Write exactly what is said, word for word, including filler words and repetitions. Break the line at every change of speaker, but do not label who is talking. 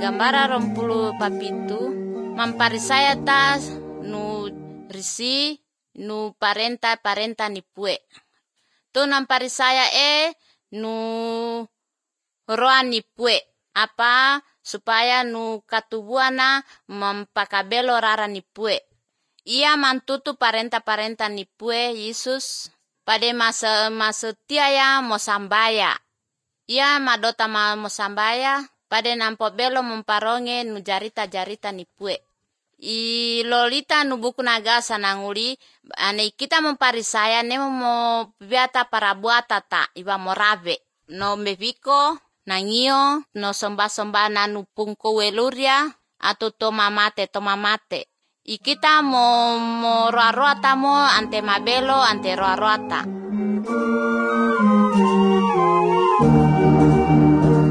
gambara rompulu papitu mamparisaya tas nu risi nu parenta parenta ni pue. Tu namparisaya e nu roa ni pue. Apa supaya nu katubuana mampakabelo rara ni pue. Ia mantutu parenta-parenta ni pue Yesus pada masa masa tiaya mosambaya. Ia madota ma mosambaya pada nampo belo memparonge nu jarita-jarita ni pue. I lolita nu buku naga sananguli ane kita memparisaya nemo mo biata para buata ta iba morabe no meviko nangio no somba-somba nanu pungko weluria atau tomamate tomamate. I kita mo mo roa-roa tamo ante mabelo ante roa-roa ta.